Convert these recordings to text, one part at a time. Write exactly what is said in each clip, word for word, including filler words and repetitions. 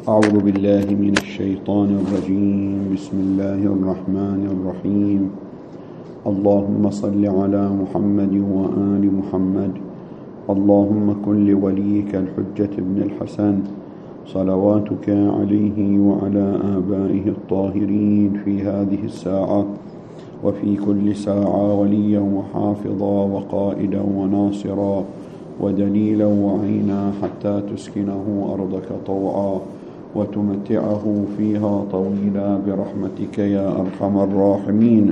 أعوذ بالله من الشيطان الرجيم. بسم الله الرحمن الرحيم. اللهم صل على محمد وآل محمد. اللهم كن لوليك الحجة ابن الحسن صلواتك عليه وعلى آبائه الطاهرين في هذه الساعة وفي كل ساعة وليا وحافظا وقائدا وناصرا ودليلا وعينا حتى تسكنه أرضك طوعا وتمتعه فيها طويلا برحمتك يا أرحم الراحمين.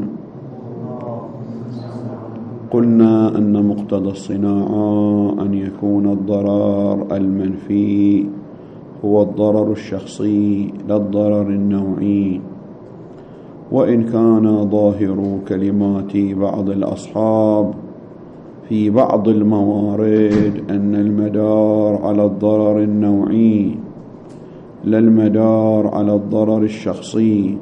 قلنا أن مقتضى الصناعة أن يكون الضرر المنفي هو الضرر الشخصي لا الضرر النوعي، وإن كان ظاهر كلمات بعض الأصحاب في بعض الموارد أن المدار على الضرر النوعي لا المدار على الضرر الشخصي،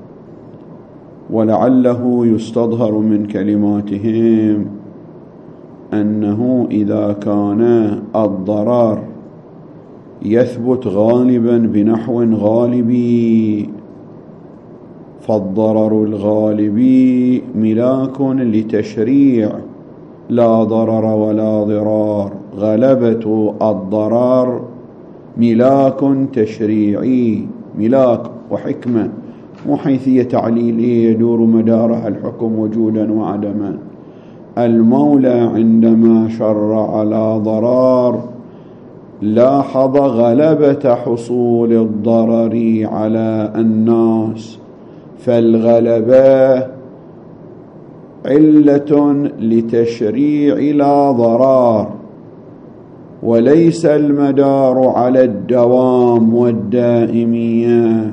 ولعله يستظهر من كلماتهم أنه إذا كان الضرر يثبت غالبا بنحو غالبي فالضرر الغالبي ملاك لتشريع لا ضرر ولا ضرار، غلبة الضرر ملاك تشريعي، ملاك وحكمة وحيثية تعليلية يدور مدارها الحكم وجودا وعدما. المولى عندما شرع على ضرار لاحظ غلبة حصول الضرر على الناس، فالغلبة علة لتشريع لا ضرار، وليس المدار على الدوام والدائمية.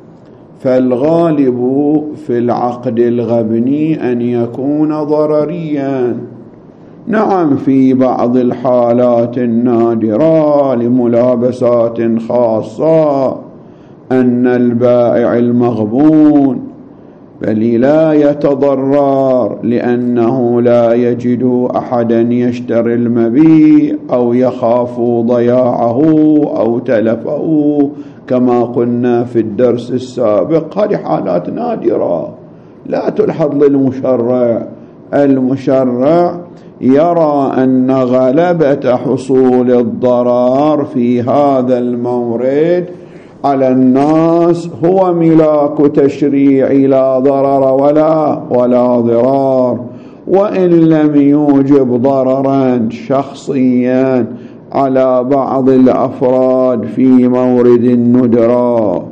فالغالب في العقد الغبني أن يكون ضرريا، نعم في بعض الحالات النادرة لملابسات خاصة أن البائع المغبون بل لا يتضرر لأنه لا يجد أحدا يشتري المبيع أو يخاف ضياعه أو تلفه كما قلنا في الدرس السابق. هذه حالات نادرة لا تلحظ للمشرع. المشرع يرى أن غلبة حصول الضرر في هذا المورد على الناس هو ملاك تشريع لا ضرر ولا ولا ضرار، وإن لم يوجب ضررا شخصيا على بعض الأفراد في مورد الندرة.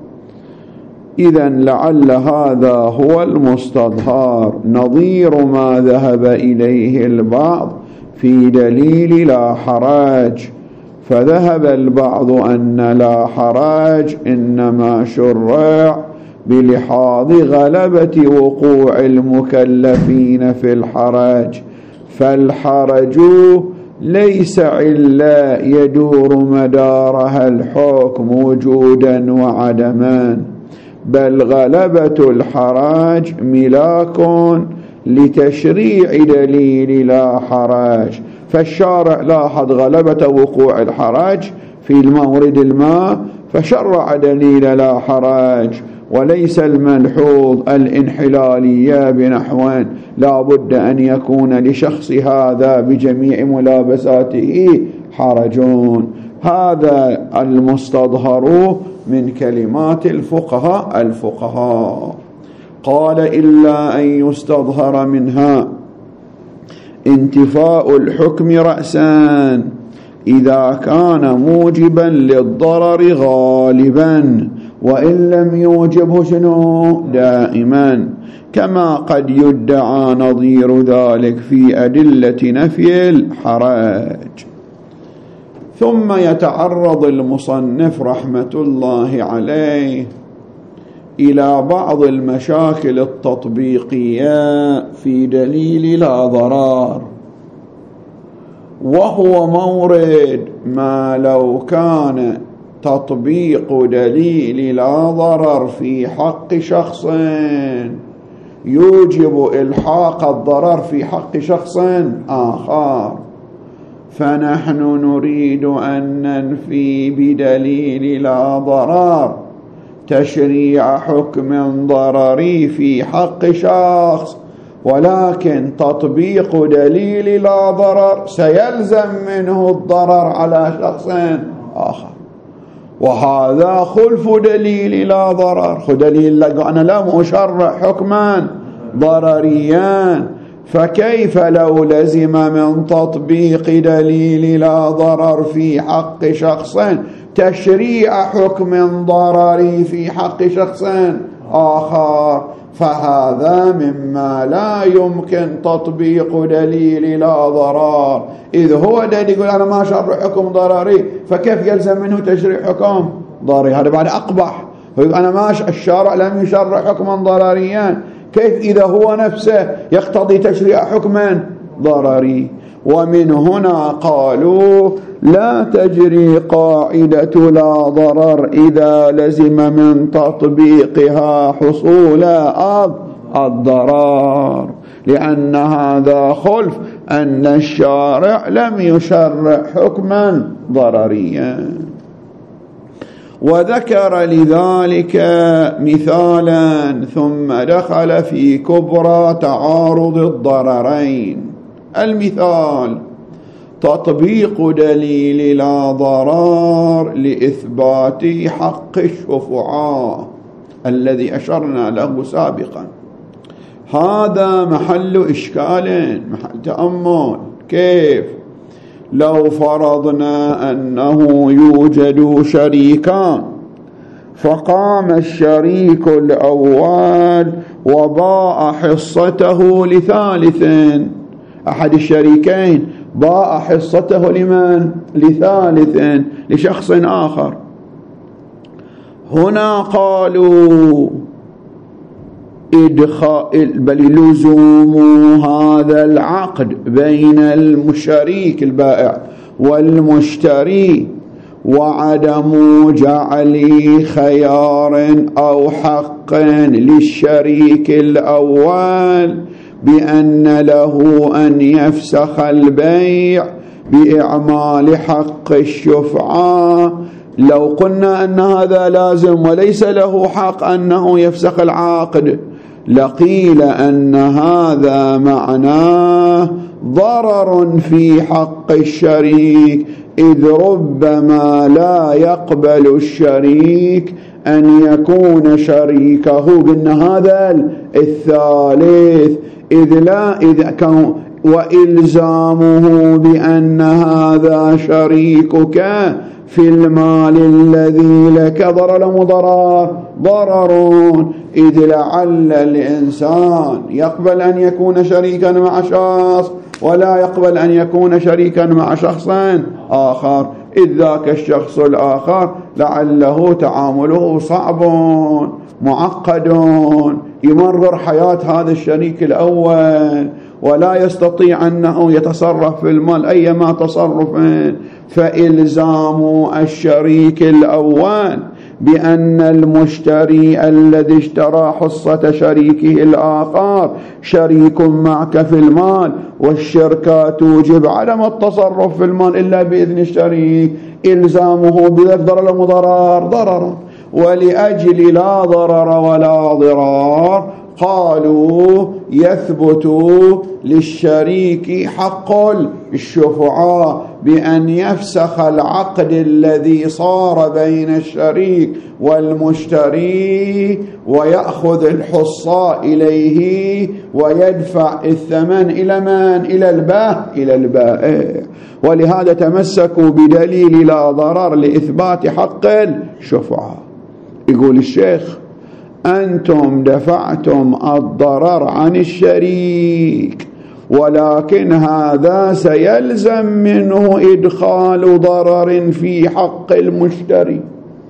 إذن لعل هذا هو المستظهر، نظير ما ذهب إليه البعض في دليل لا حرج. فذهب البعض أن لا حرج إنما شرع بلحاظ غلبة وقوع المكلفين في الحرج، فالحرج ليس علة يدور مدارها الحكم وجودا وعدما، بل غلبة الحرج ملاك لتشريع دليل لا حرج. فالشارع لاحظ غلبة وقوع الحرج في المورد الماء فشرع دليل لا حرج، وليس الملحوظ الانحلالية بنحو لا بد أن يكون لشخص هذا بجميع ملابساته حرجون. هذا المستظهر من كلمات الفقهاء الفقهاء. قال إلا أن يستظهر منها انتفاء الحكم رأسا إذا كان موجبا للضرر غالبا، وإن لم يوجبه شنو دائما، كما قد يدعى نظير ذلك في أدلة نفي الحرج. ثم يتعرض المصنف رحمة الله عليه إلى بعض المشاكل التطبيقية في دليل لا ضرر، وهو مورد ما لو كان تطبيق دليل لا ضرر في حق شخص يوجب إلحاق الضرر في حق شخص آخر، فنحن نريد أن ننفي بدليل لا ضرر تشريع حكم ضرري في حق شخص، ولكن تطبيق دليل لا ضرر سيلزم منه الضرر على شخص آخر، وهذا خلف دليل لا ضرر. دليل أنا لا أشرع حكما ضرريا، فكيف لو لزم من تطبيق دليل لا ضرر في حق شخص تشريع حكم ضرري في حق شخص آخر؟ فهذا مما لا يمكن تطبيق دليل لا ضرر، إذ هو دليل يقول أنا ما شرع حكم ضرري، فكيف يلزم منه تشريع حكم ضرري؟ هذا بعد أقبح. أنا ما الشارع لم يشرع حكما ضرريا، كيف إذا هو نفسه يقتضي تشريع حكما ضرري؟ ومن هنا قالوا لا تجري قاعدة لا ضرر إذا لزم من تطبيقها حصول الضرر، لأن هذا خلف أن الشارع لم يشرع حكما ضرريا. وذكر لذلك مثالا ثم دخل في كبرى تعارض الضررين. المثال تطبيق دليل لا ضرر لإثبات حق الشفعاء الذي أشرنا له سابقا، هذا محل إشكال، محل تأمل. كيف؟ لو فرضنا أنه يوجد شريكان، فقام الشريك الأول وباع حصته لثالث، أحد الشريكين باع حصته لمن؟ لثالث، لشخص آخر. هنا قالوا إدخال بل لزوم هذا العقد بين الشريك البائع والمشتري وعدم جعل خيار أو حق للشريك الأول بأن له أن يفسخ البيع بإعمال حق الشفعة. لو قلنا أن هذا لازم وليس له حق أنه يفسخ العقد، لقيل أن هذا معناه ضرر في حق الشريك، إذ ربما لا يقبل الشريك أن يكون شريكه قلنا هذا الثالث، إذ لا إذا كان وإلزامه بأن هذا شريكك في المال الذي لك ضرر ضرر ضرر، إذ لعل الإنسان يقبل أن يكون شريكا مع شخص ولا يقبل أن يكون شريكا مع شخص آخر، إذ ذاك الشخص الآخر لعله تعامله صعب معقد، يمرر حياة هذا الشريك الأول ولا يستطيع أنه يتصرف في المال أيما تصرف، فإلزام الشريك الأول بأن المشتري الذي اشترى حصة شريكه الآخر شريك معك في المال، والشركة توجب عدم التصرف في المال إلا بإذن الشريك، إلزامه بذلك ضرر مضرر ضرر. ولأجل لا ضرر ولا ضرار قالوا يثبت للشريك حق الشفعاء بأن يفسخ العقد الذي صار بين الشريك والمشتري ويأخذ الحصة إليه ويدفع الثمن إلى من؟ إلى البائع إلى البائع. ولهذا تمسكوا بدليل لا ضرر لإثبات حق الشفعاء. يقول الشيخ أنتم دفعتم الضرر عن الشريك، ولكن هذا سيلزم منه إدخال ضرر في حق المشتري،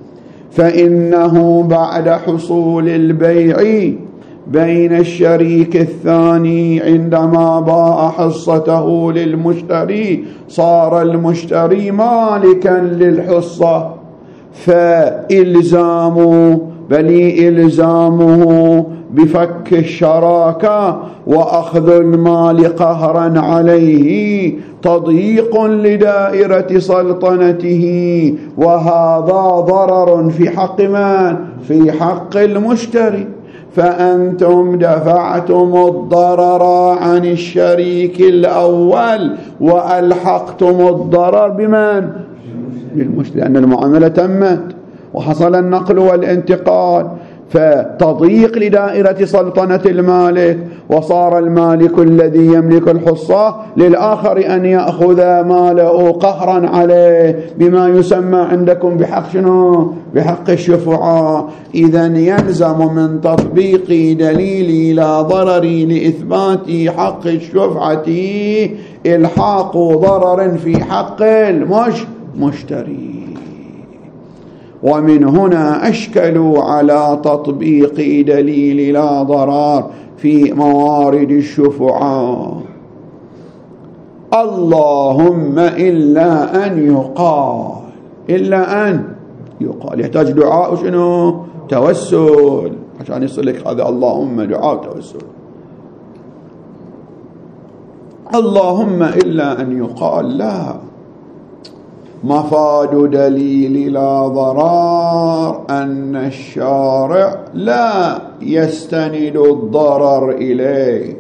فإنه بعد حصول البيع بين الشريك الثاني عندما باع حصته للمشتري صار المشتري مالكا للحصة، فإلزام بل إلزامه بفك الشراكة وأخذ المال قهرا عليه تضييق لدائرة سلطنته، وهذا ضرر في حق من؟ في حق المشتري. فأنتم دفعتم الضرر عن الشريك الأول وألحقتم الضرر بمن؟ بالمشتري، لأن المعاملة تمت وحصل النقل والانتقال، فتضييق لدائرة سلطنة المالك، وصار المالك الذي يملك الحصة للآخر أن يأخذ ماله قهرا عليه بما يسمى عندكم بحق شنو؟ بحق الشفعاء. إذن يلزم من تطبيق دليل لا ضرر لإثبات حق الشفعة إلحاق ضرر في حق المشتري. ومن هنا أشكلوا على تطبيق دليل لا ضرر في موارد الشفعاء. اللهم إلا أن يقال، إلا أن يقال يحتاج دعاء شنو؟ توسل، عشان يصل لك هذا اللهم دعاء توسل. اللهم إلا أن يقال لا، مفاد دليل لا ضرر أن الشارع لا يستند الضرر إليه،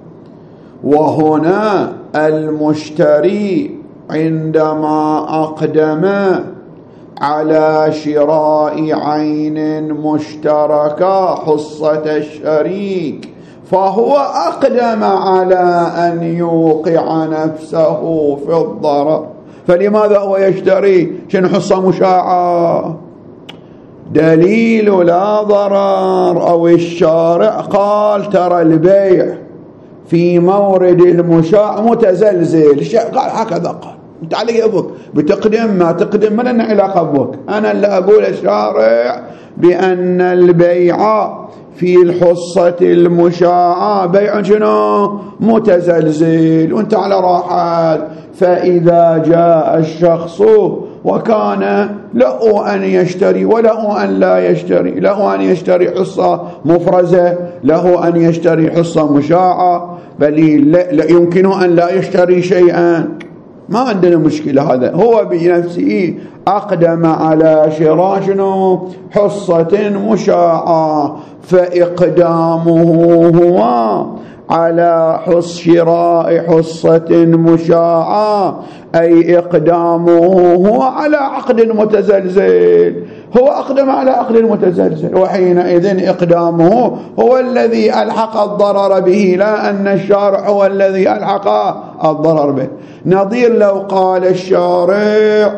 وهنا المشتري عندما أقدم على شراء عين مشتركة حصة الشريك فهو أقدم على أن يوقع نفسه في الضرر، فلماذا هو يشتري شن حصة مشاعة؟ دليل لا ضرر أو الشارع قال ترى البيع في مورد المشاع متزلزل، قال هكذا قال، انت علي ابوك بتقدم ما تقدم ما لنا علاقه بك، انا اللي اقول الشارع بان البيع في الحصة المشاعة بيع شنو؟ متزلزل، وانت على راحت. فإذا جاء الشخص وكان له أن يشتري وله أن لا يشتري، له أن يشتري حصة مفرزة، له أن يشتري حصة مشاعة، بل لا يمكن أن لا يشتري شيئا، ما عندنا مشكلة. هذا هو بنفسه أقدم على شراء شنو؟ حصة مشاعة، فإقدامه هو على حص شراء حصة مشاعة أي إقدامه هو على عقد متزلزل، هو أقدم على عقد متزلزل، وحينئذ إقدامه هو الذي ألحق الضرر به، لا أن الشارع هو الذي ألحق الضرر به. نظير لو قال الشارع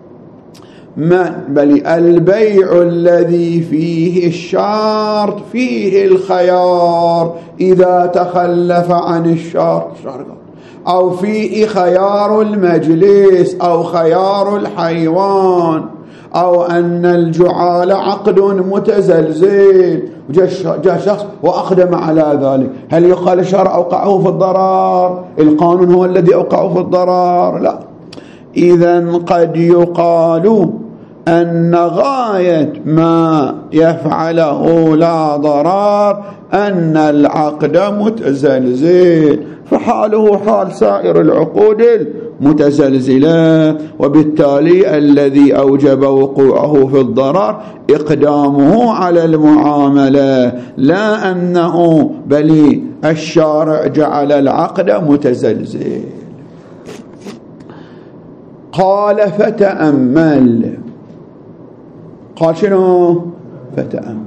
من بل البيع الذي فيه الشرط فيه الخيار إذا تخلف عن الشرط، أو فيه خيار المجلس أو خيار الحيوان، أو أن الجعال عقد متزلزل، جاء شخص وأقدم على ذلك، هل يقال الشرع أوقعه في الضرر؟ القانون هو الذي أوقعه في الضرر؟ لا. إذن قد يقال أن غاية ما يفعله لا ضرر أن العقد متزلزل، فحاله حال سائر العقود المتزلزلة، وبالتالي الذي أوجب وقوعه في الضرر إقدامه على المعاملة، لا أنه بل الشارع جعل العقد متزلزل. قال فتأمل، قال شنو؟ فتأمل.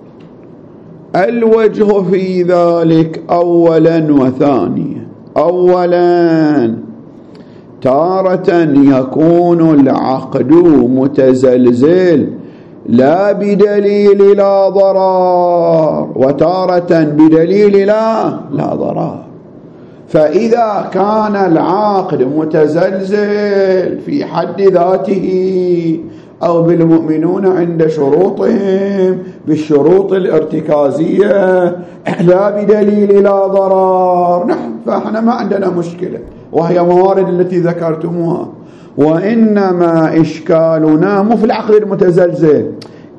الوجه في ذلك أولا وثانيا. أولا تارة يكون العقد متزلزل لا بدليل لا ضرر، وتارة بدليل لا لا ضرر. فإذا كان العقد متزلزل في حد ذاته أو بالمؤمنون عند شروطهم بالشروط الارتكازية لا بدليل لا ضرر، نحن فإحنا ما عندنا مشكلة، وهي موارد التي ذكرتموها. وإنما إشكالنا مو في العقد المتزلزل،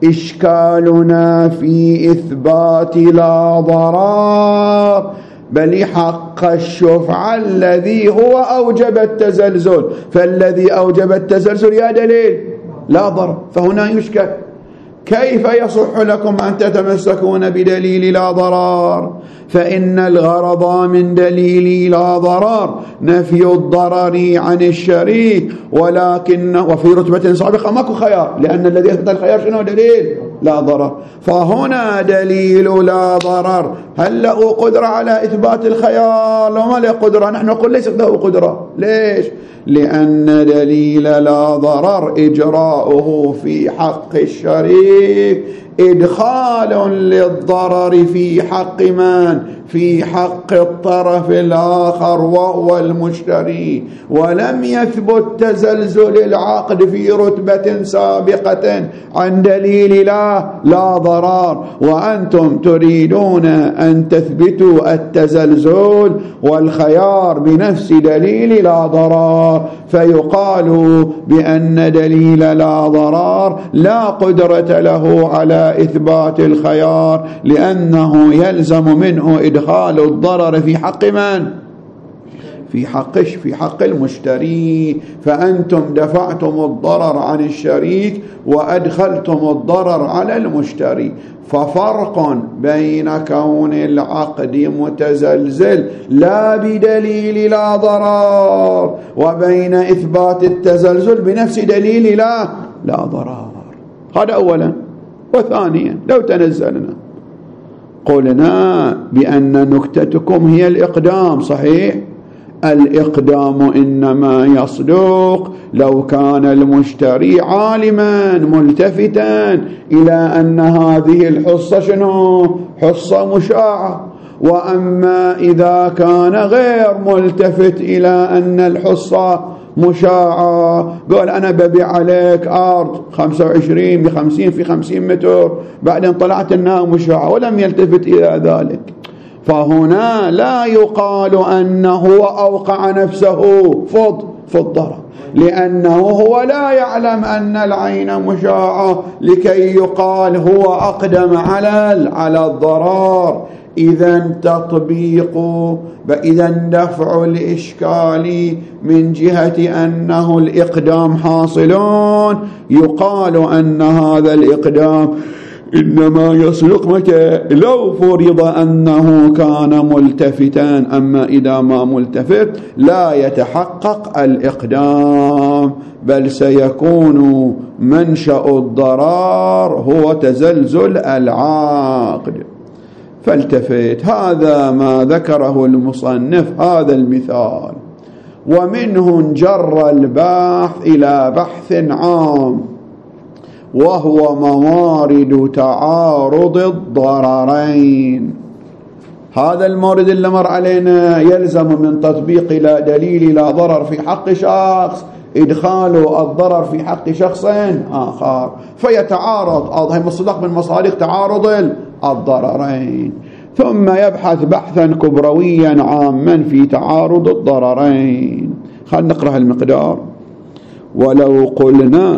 إشكالنا في إثبات لا ضرر بل حق الشفعة الذي هو أوجب التزلزل، فالذي أوجب التزلزل يا دليل لا ضرر. فهنا يشكل كيف يصح لكم أن تتمسكون بدليل لا ضرر؟ فإن الغرض من دليل لا ضرر نفي الضرر عن الشريك، ولكن وفي رتبة سابقة ماكو خيار، لأن الذي يثبت الخيار شنو؟ دليل لا ضرر. فهنا دليل لا ضرر هل له قدرة على إثبات الخيار؟ لو ما له قدرة نحن نقول ليس له قدرة. ليش؟ لأن دليل لا ضرر إجراؤه في حق الشريك إدخال للضرر في حق من؟ في حق الطرف الآخر وهو المشتري، ولم يثبت تزلزل العقد في رتبة سابقة عن دليل لا لا ضرر، وأنتم تريدون أن تثبتوا التزلزل والخيار بنفس دليل لا ضرر، فيقال بأن دليل لا ضرر لا قدرة له على إثبات الخيار، لأنه يلزم منه إدخال الضرر في حق من؟ في حق في حق المشتري. فأنتم دفعتم الضرر عن الشريك وأدخلتم الضرر على المشتري. ففرق بين كون العقد متزلزل لا بدليل لا ضرر وبين إثبات التزلزل بنفس دليل لا لا ضرر. هذا أولا. وثانيا لو تنزلنا قلنا بأن نكتتكم هي الإقدام. صحيح، الإقدام إنما يصدق لو كان المشتري عالما ملتفتا إلى أن هذه الحصة شنو؟ حصة مشاعة. وأما إذا كان غير ملتفت إلى أن الحصة مشاعة، قال أنا ببيع عليك أرض خمسة وعشرين بخمسين في خمسين متر، بعدين طلعت أنها مشاعة ولم يلتفت إلى ذلك، فهنا لا يقال أنه أوقع نفسه فض في الضرر، لأنه هو لا يعلم أن العين مشاعة لكي يقال هو أقدم على على الضرر. إذا تطبيق إذا دفع الإشكال من جهة أنه الإقدام حاصلون، يقال أن هذا الإقدام إنما يصدق متى؟ لو فرض أنه كان ملتفتا. أما إذا ما ملتفت لا يتحقق الإقدام، بل سيكون منشأ الضرر هو تزلزل العقد. فالتفت. هذا ما ذكره المصنف، هذا المثال، ومنه انجر البحث إلى بحث عام وهو موارد تعارض الضررين. هذا المورد اللي مر علينا يلزم من تطبيق لا دليل لا ضرر في حق شخص إدخال الضرر في حق شخص آخر، فيتعارض. هذا مصداق من مصادق تعارض الضررين. ثم يبحث بحثا كبرويا عاما في تعارض الضررين. خلينا نقرأ المقدار. ولو قلنا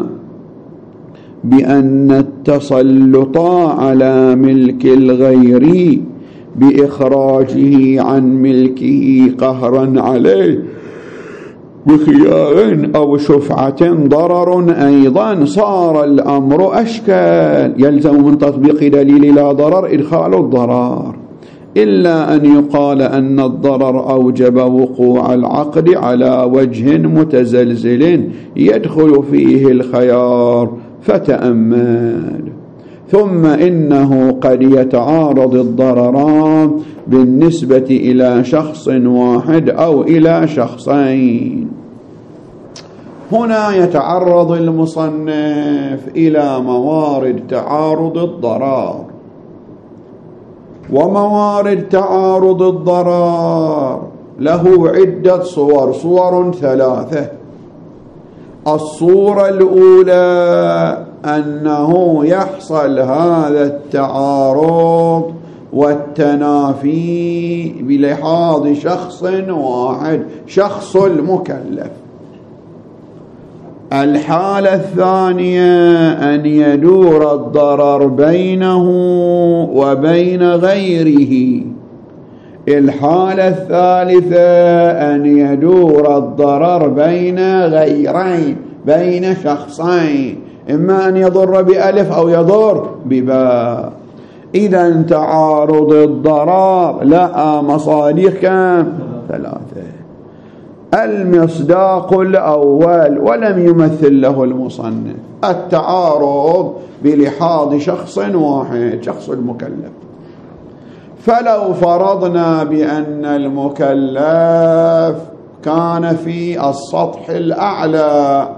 بأن التسلط على ملك الغير بإخراجه عن ملكه قهرا عليه بخيار أو شفعة ضرر أيضا صار الأمر أشكال، يلزم من تطبيق دليل لا ضرر إدخال الضرر، إلا أن يقال أن الضرر أوجب وقوع العقد على وجه متزلزل يدخل فيه الخيار. فتأمل. ثم إنه قد يتعارض الضرران بالنسبة إلى شخص واحد أو إلى شخصين. هنا يتعرض المصنف إلى موارد تعارض الضرر. وموارد تعارض الضرر له عدة صور، صور ثلاثة. الصورة الأولى أنه يحصل هذا التعارض والتنافي بلحاظ شخص واحد، شخص المكلف. الحالة الثانية أن يدور الضرر بينه وبين غيره. الحالة الثالثة أن يدور الضرر بين غيرين، بين شخصين، إما أن يضر بألف أو يضر بباء. إذا تعارض الضرر لا مصادر كم؟ ثلاثة. المصداق الأول ولم يمثل له المصنف التعارض بلحاظ شخص واحد، شخص المكلف. فلو فرضنا بأن المكلف كان في السطح الأعلى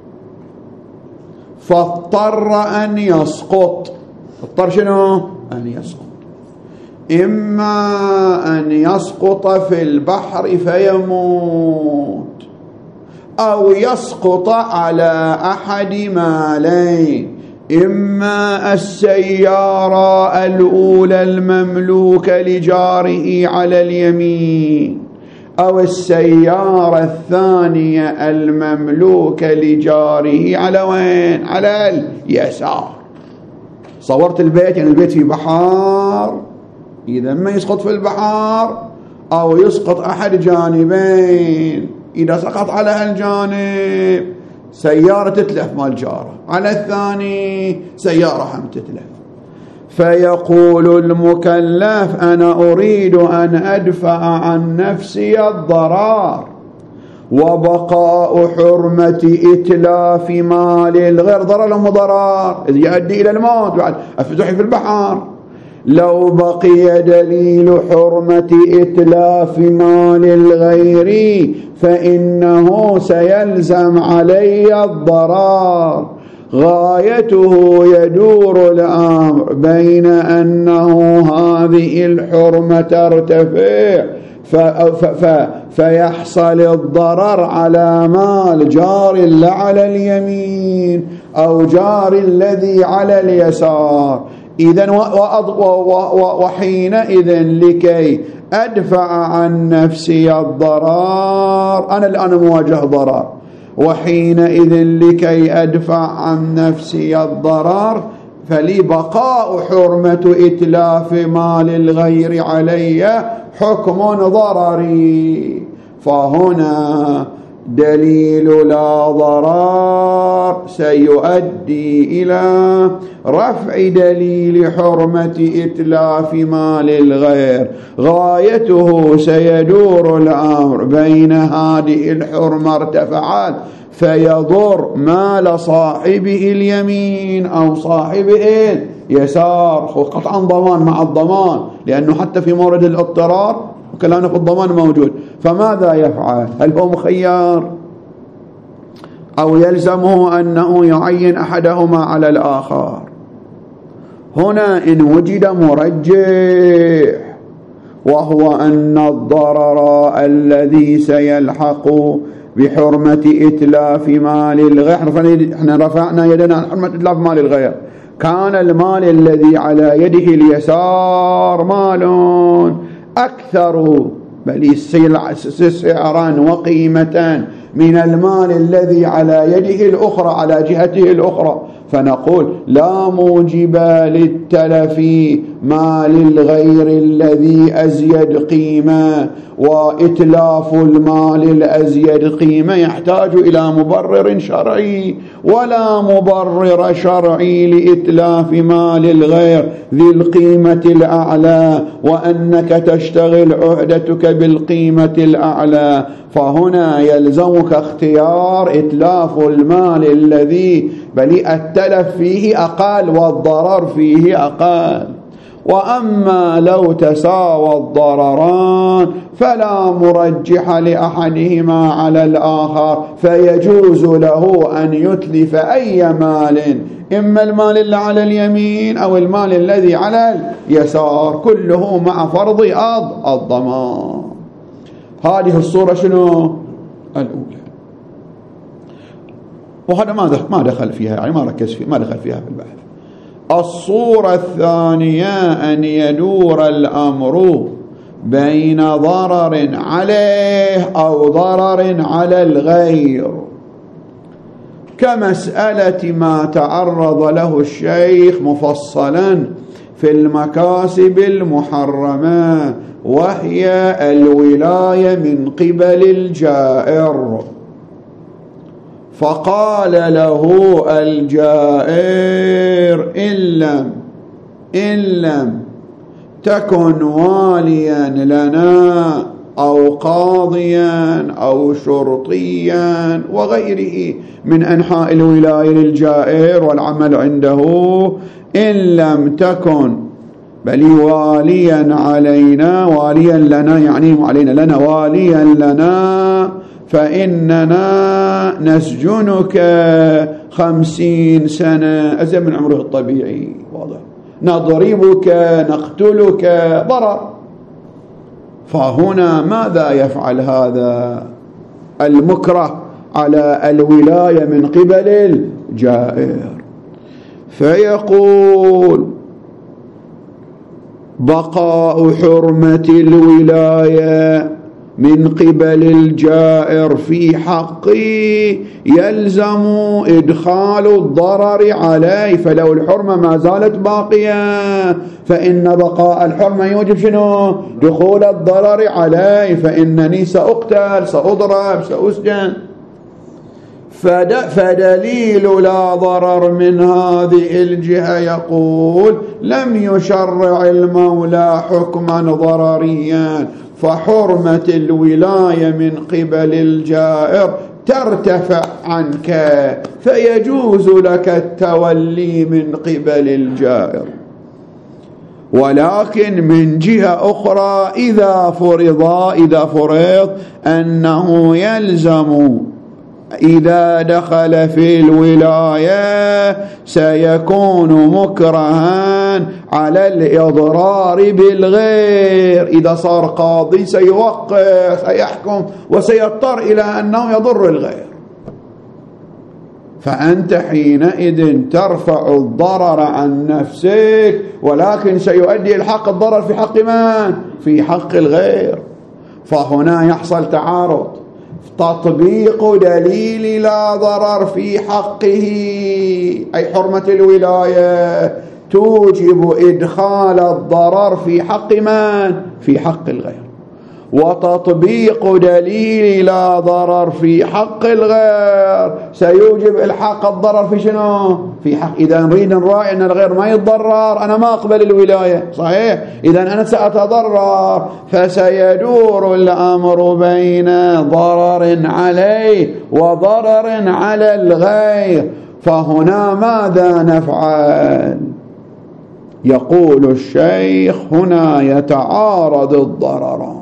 فاضطر أن يسقط، اضطر شنو؟ أن يسقط، إما أن يسقط في البحر فيموت، أو يسقط على أحد مالين، إما السيارة الأولى المملوكة لجاره على اليمين، أو السيارة الثانية المملوكة لجاره على وين؟ على اليسار. صورت البيت، يعني البيت في بحار، إذا ما يسقط في البحار أو يسقط أحد جانبين. إذا سقط على الجانب سيارة تتلف مال جاره، على الثاني سيارة هم تتلف. فيقول المكلف أنا أريد أن أدفع عن نفسي الضرر وبقاء حرمة إتلاف مال الغير. ضرر لهم ضرر إذ يؤدي إلى الموت بعد أفتحي في البحر. لو بقي دليل حرمة إتلاف مال الغير فإنه سيلزم علي الضرر. غايته يدور الأمر بين أنه هذه الحرمة ترتفع فيحصل الضرر على مال جار على اليمين أو جار الذي على اليسار. إذن وحينئذ لكي أدفع عن نفسي الضرر، أنا الآن مواجه ضرر، وحينئذ لكي أدفع عن نفسي الضرر فلي بقاء حرمة إتلاف مال الغير علي حكم ضرري. فهنا دليل لا ضرر سيؤدي إلى رفع دليل حرمة إتلاف مال الغير. غايته سيدور الأمر بين هذه الحرمة ارتفعت فيضر مال صاحبه اليمين أو صاحبه اليسار، قطعا ضمان مع الضمان، لأنه حتى في مورد الاضطرار وكلامنا في الضمان موجود. فماذا يفعل؟ هل هو مخير أو يلزمه أنه يعين أحدهما على الآخر؟ هنا إن وجد مرجح وهو أن الضرر الذي سيلحق بحرمة إتلاف مال الغير، احنا رفعنا يدنا عن حرمة إتلاف مال الغير، كان المال الذي على يده اليسار مال أكثر بل سعرا وقيمة من المال الذي على يده الأخرى على جهته الأخرى، فنقول لا موجب للتلف مال الغير الذي أزيد قيمة، وإتلاف المال الأزيد قيمة يحتاج إلى مبرر شرعي، ولا مبرر شرعي لإتلاف مال الغير ذي القيمة الأعلى، وأنك تشتغل عهدتك بالقيمة الأعلى. فهنا يلزمك اختيار إتلاف المال الذي بل التلف فيه أقل والضرر فيه أقل. وأما لو تساوى الضرران فلا مرجح لأحدهما على الآخر، فيجوز له أن يتلف أي مال، إما المال اللي على اليمين أو المال الذي على اليسار، كله مع فرض الضمان. هذه الصورة شنو؟ الأولى. وهذا ما دخل ما دخل فيها، يعني ما ركز فيها، ما دخل فيها في البحث. الصورة الثانية أن يدور الأمر بين ضرر عليه أو ضرر على الغير. كمسألة ما تعرض له الشيخ مفصلا في المكاسب المحرمة، وهي الولاية من قبل الجائر. فقال له الجائر: إن لم إن لم تكن واليا لنا أو قاضيا أو شرطيا وغيره من أنحاء الولاية للجائر والعمل عنده، إن لم تكن بل واليا علينا، واليا لنا يعني علينا لنا واليا لنا، فإننا نسجنك خمسين سنة أزيد من عمره الطبيعي، واضح، نضربك نقتلك، ضرر. فهنا ماذا يفعل هذا المكره على الولاية من قبل الجائر؟ فيقول: بقاء حرمة الولاية من قبل الجائر في حقي يلزم إدخال الضرر عليه، فلو الحرمة ما زالت باقية فإن بقاء الحرمة يوجب شنو؟ دخول الضرر عليه، فإنني سأقتل، سأضرب، سأسجن. فدليل لا ضرر من هذه الجهة يقول: لم يشرع المولى حكما ضرريا، فحرمة الولاية من قبل الجائر ترتفع عنك، فيجوز لك التولي من قبل الجائر. ولكن من جهة أخرى إذا فرض إذا فرض أنه يلزم إذا دخل في الولاية سيكون مكرها على الإضرار بالغير، إذا صار قاضي سيوقع سيحكم وسيضطر إلى أنه يضر الغير، فأنت حينئذ ترفع الضرر عن نفسك، ولكن سيؤدي الحق الضرر في حق من؟ في حق الغير. فهنا يحصل تعارض، تطبيق دليل لا ضرر في حقه أي حرمة الولاية توجب إدخال الضرر في حق من؟ في حق الغير، وتطبيق دليل لا ضرر في حق الغير سيوجب إلحاق الضرر في شنو؟ في حق. إذا نريد نراعي أن الغير ما يتضرر أنا ما أقبل الولاية، صحيح؟ إذا أنا سأتضرر، فسيدور الأمر بين ضرر عليه وضرر على الغير. فهنا ماذا نفعل؟ يقول الشيخ: هنا يتعارض الضرران،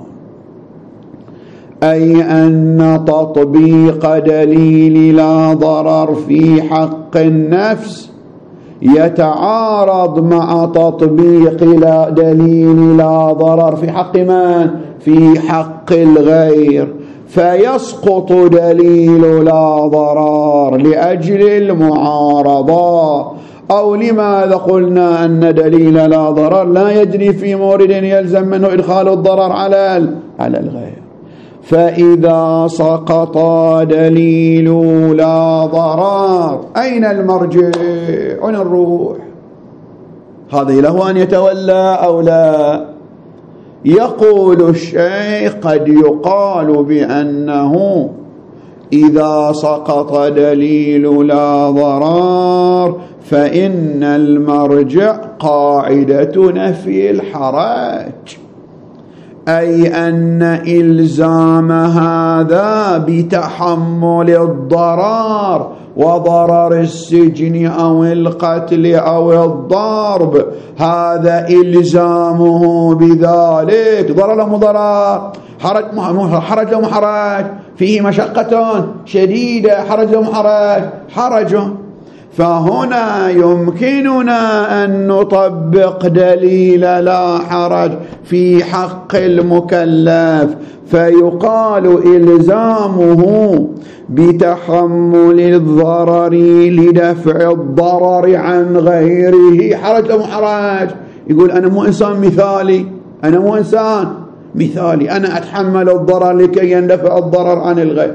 أي أن تطبيق دليل لا ضرر في حق النفس يتعارض مع تطبيق لا دليل لا ضرر في حق من؟ في حق الغير، فيسقط دليل لا ضرر لأجل المعارضة. أو لماذا قلنا أن دليل لا ضرر لا يجري في مورد يلزم منه إدخال الضرر على على الغير؟ فإذا سقط دليل لا ضرر أين المرجع؟ أين الروح؟ هذه له أن يتولى أو لا؟ يقول الشيخ: قد يقال بأنه إذا سقط دليل لا ضرر فإن المرجع قاعدة نفي الحرج، أي أن إلزام هذا بتحمل الضرر وضرر السجن أو القتل أو الضرب هذا إلزامه بذلك ضرر أو ضرر؟ حرج حرج أو حرج؟ فيه مشقة شديدة، حرج أو حرج؟ حرج. فهنا يمكننا أن نطبق دليل لا حرج في حق المكلف، فيقال إلزامه بتحمل الضرر لدفع الضرر عن غيره حرج أو حرج. يقول أنا مو إنسان مثالي، أنا مو إنسان مثالي، أنا أتحمل الضرر لكي يندفع الضرر عن الغير.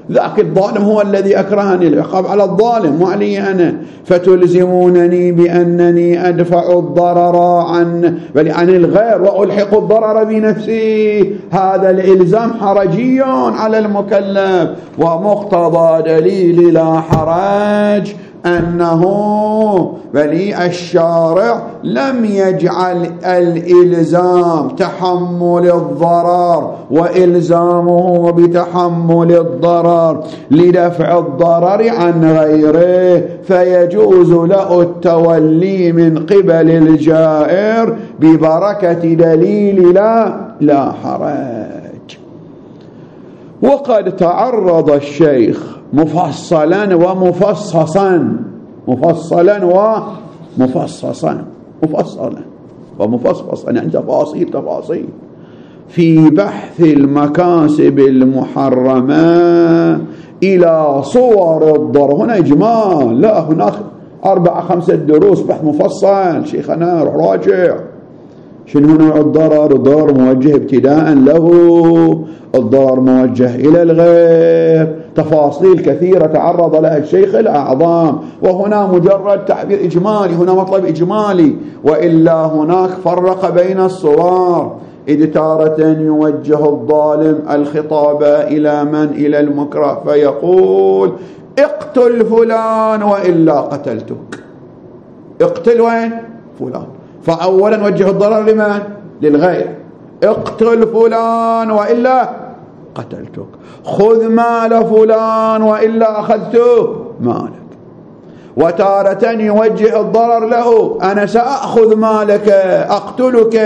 ذاك الظالم هو الذي أكرهني، العقاب على الظالم مو علي أنا. فتلزمونني بأنني أدفع الضرر عن بل عن الغير وألحق الضرر بنفسي. هذا الإلزام حرجي على المكلف. ومقتضى دليل لا حرج أنه بل الشارع لم يجعل الإلزام تحمل الضرر وإلزامه بتحمل الضرر لدفع الضرر عن غيره، فيجوز له التولي من قبل الجائر ببركة دليل لا لا حرج. وقد تعرض الشيخ مفصلا ومفصصا مفصلا ومفصصا مفصلا ومفصصا يعني تفاصيل تفاصيل في بحث المكاسب المحرمة إلى صور الضرر. هنا إجمال، لا هناك أربعة خمسة دروس بحث مفصل. شيخنا روح راجع شنو نوع الضرر. الضرر موجه ابتداء له، الضرر موجه إلى الغير، تفاصيل كثيرة تعرض لها الشيخ الأعظم. وهنا مجرد تعبير إجمالي، هنا مطلب إجمالي، وإلا هناك فرق بين الصور. إذ تارة يوجه الظالم الخطاب إلى من؟ إلى المكره، فيقول اقتل فلان وإلا قتلتك. اقتل وين؟ فلان. فأولا وجه الضرر لمن؟ للغير. اقتل فلان وإلا قتلتك. خذ مال فلان وإلا أخذت مالك. وتارة يوجه الضرر له، أنا سأأخذ مالك أقتلك،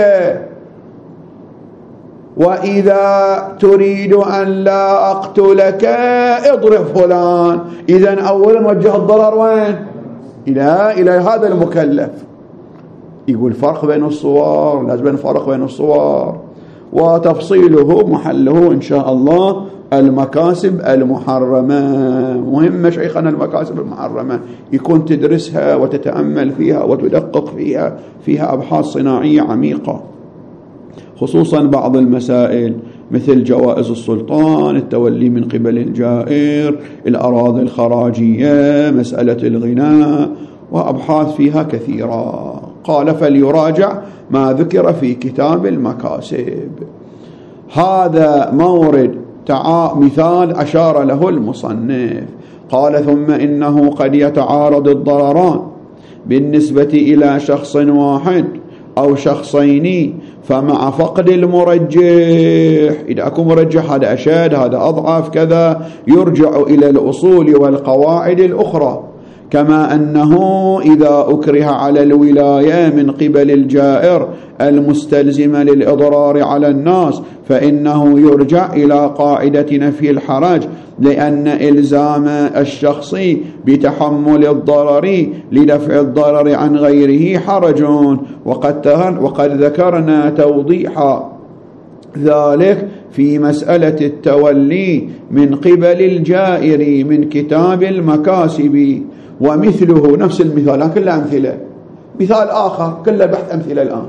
وإذا تريد أن لا أقتلك اضرب فلان. إذن أولا وجه الضرر وين؟ إلى إلى هذا المكلف. يقول فرق بين الصور، لازم نفرق بين الصور، وتفصيله محله إن شاء الله المكاسب المحرمة. مهمة شيخنا المكاسب المحرمة يكون تدرسها وتتأمل فيها وتدقق فيها، فيها أبحاث صناعية عميقة، خصوصا بعض المسائل مثل جوائز السلطان، التولي من قبل الجائر، الأراضي الخراجية، مسألة الغناء، وأبحاث فيها كثيرة. قال فليراجع ما ذكر في كتاب المكاسب. هذا مورد تعا مثال أشار له المصنف. قال ثم إنه قد يتعارض الضرران بالنسبة إلى شخص واحد أو شخصين، فمع فقد المرجح، إذا أكون مرجح هذا أشد هذا أضعف كذا، يرجع إلى الأصول والقواعد الأخرى. كما أنه إذا أكره على الولاية من قبل الجائر المستلزمة للإضرار على الناس فإنه يرجع إلى قاعدة نفي الحرج، لأن إلزام الشخص بتحمل الضرر لدفع الضرر عن غيره حرج. وقد, وقد ذكرنا توضيح ذلك في مسألة التولي من قبل الجائر من كتاب المكاسب. ومثله نفس المثال كله أمثلة، مثال آخر كله بحث أمثلة الآن.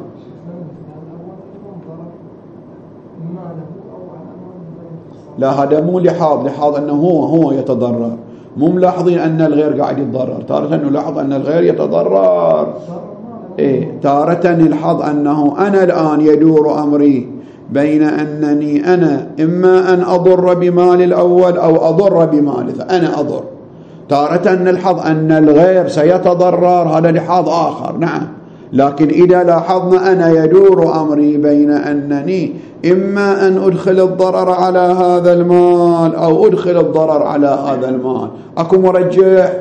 لا هذا مو لحاظ لحاظ أنه هو هو يتضرر، مو ملاحظين أن الغير قاعد يتضرر. تارة نلاحظ أن الغير يتضرر، إيه تارة نلاحظ أنه أنا الآن يدور أمري بين أنني أنا إما أن أضر بمال الأول أو أضر بمال أنا أضر. تارة نلحظ أن الغير سيتضرر، هذا لحاظ آخر نعم. لكن إذا لاحظنا أنا يدور أمري بين أنني إما أن أدخل الضرر على هذا المال أو أدخل الضرر على هذا المال، أكو مرجح.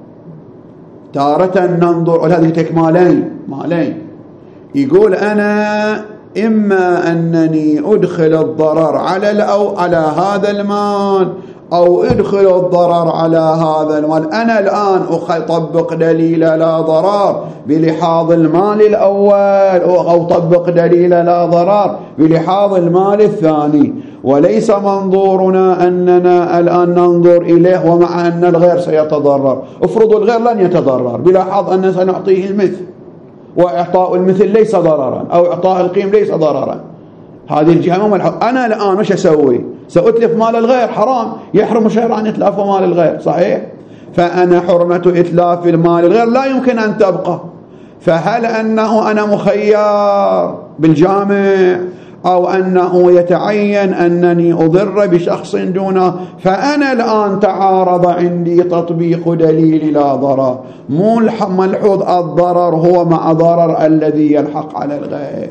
تارة ننظر هذه تكمالين مالين، يقول أنا إما أنني أدخل الضرر على أو على هذا المال أو ادخل الضرر على هذا المال. أنا الآن أطبق دليل لا ضرر بلحاظ المال الأول أو أطبق دليل لا ضرر بلحاظ المال الثاني، وليس منظورنا أننا الآن ننظر إليه ومع أن الغير سيتضرر. افرض الغير لن يتضرر بلحاظ أن سنعطيه المثل، وإعطاء المثل ليس ضررا أو إعطاء القيم ليس ضررا. هذه الجهة مو ملحوظ. أنا الآن وش أسوي؟ سأتلف مال الغير، حرام، يحرم الشرع أن يتلاف مال الغير، صحيح؟ فأنا حرمة إتلاف المال الغير لا يمكن أن تبقى. فهل أنه أنا مخير بالجامع أو أنه يتعين أنني أضر بشخص دونه؟ فأنا الآن تعارض عندي تطبيق دليل لا ضرر، مو ملحوظ الضرر هو مع ضرر الذي يلحق على الغير.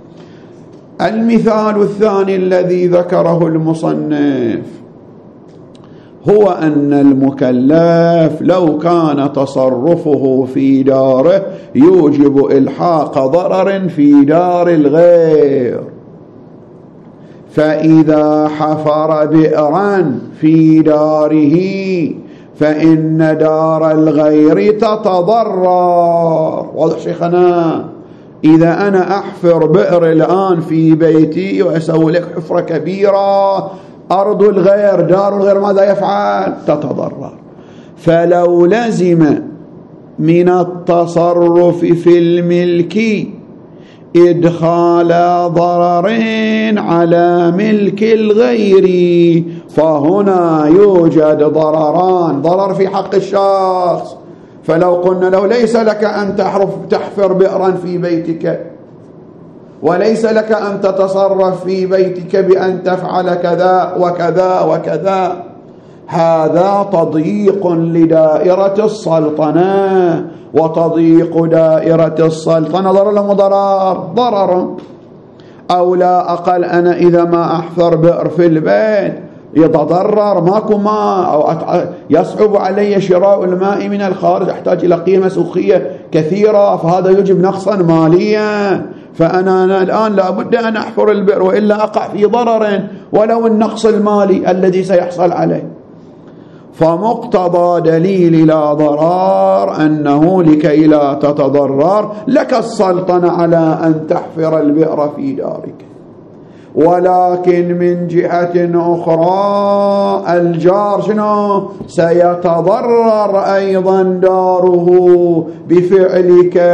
المثال الثاني الذي ذكره المصنف هو أن المكلف لو كان تصرفه في داره يوجب إلحاق ضرر في دار الغير، فإذا حفر بئرا في داره فإن دار الغير تتضرر. واضح شيخنا؟ إذا أنا أحفر بئر الآن في بيتي وأسوي لك حفرة كبيرة، أرض الغير دار الغير ماذا يفعل؟ تتضرر. فلو لزم من التصرف في الملك إدخال ضرر على ملك الغير فهنا يوجد ضرران، ضرر في حق الشخص. فلو قلنا له ليس لك أن تحفر بئرا في بيتك، وليس لك أن تتصرف في بيتك بأن تفعل كذا وكذا وكذا، هذا تضييق لدائرة السلطنة، وتضييق دائرة السلطنة ضرر ولا ضرر؟ ضرر. أو لا أقل أنا إذا ما أحفر بئر في البيت يتضرر، ماكو ماء، أو يصعب علي شراء الماء من الخارج، أحتاج إلى قيمة سوقية كثيرة، فهذا يجب نقصا ماليا. فأنا أنا الآن لابد أن أحفر البئر وإلا أقع في ضرر ولو النقص المالي الذي سيحصل عليه. فمقتضى دليل لا ضرار أنه لكي لا تتضرر لك السلطنة على أن تحفر البئر في دارك، ولكن من جهة أخرى الجار شنو؟ سيتضرر أيضا داره بفعلك،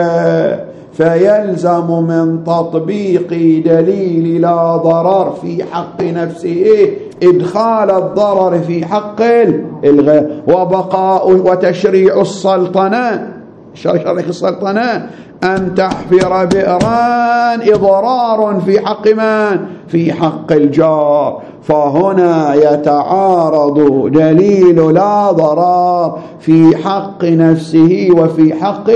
فيلزم من تطبيق دليل لا ضرر في حق نفسه إدخال الضرر في حق الغير، وبقاء وتشريع السلطنة، شريك السلطنة أن تحفر بئران إضرار في حق من؟ في حق الجار. فهنا يتعارض دليل لا ضرر في حق نفسه وفي حق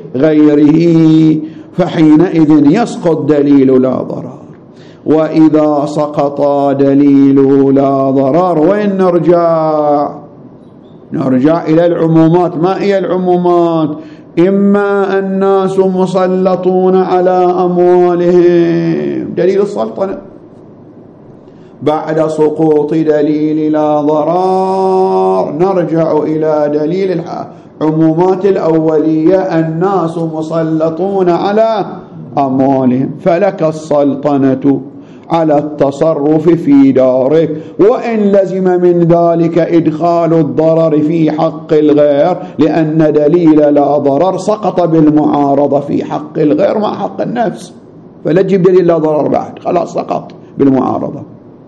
غيره، فحينئذ يسقط دليل لا ضرر. وإذا سقط دليل لا ضرر وين نرجع؟ نرجع إلى العمومات. ما هي العمومات؟ إما الناس مسلطون على أموالهم، دليل السلطنة. بعد سقوط دليل لا ضرر نرجع إلى دليل العمومات الأولية، الناس مسلطون على أموالهم، فلك السلطنة على التصرف في دارك، وإن لزم من ذلك إدخال الضرر في حق الغير، لأن دليل لا ضرر سقط بالمعارضة في حق الغير مع حق النفس، فلا تجيب دليل لا ضرر بعد، خلاص سقط بالمعارضة.